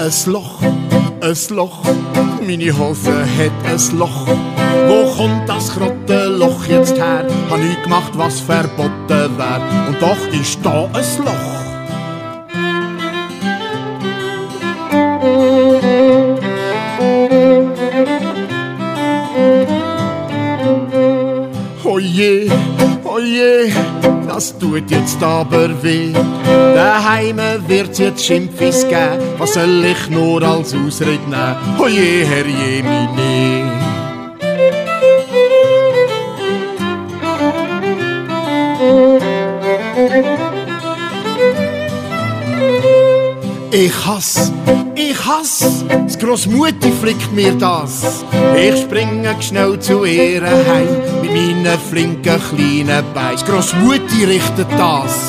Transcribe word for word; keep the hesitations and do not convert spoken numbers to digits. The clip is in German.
ein Loch, ein Loch, meine Hose hat ein Loch. Wo kommt das Krottenloch jetzt her? Hab ich gemacht, was verboten wär, und doch ist da ein Loch. Oje, oje, das tut jetzt aber weh. Daheim wird's jetzt Schimpfis geben, was soll ich nur als Ausrede nehmen? Oje, herrje, meine. Ich hasse, ich hasse, das Grossmutti flickt mir das. Ich springe schnell zu ihr heim mit meinen flinken kleinen Beinen. Das Grossmutti richtet das.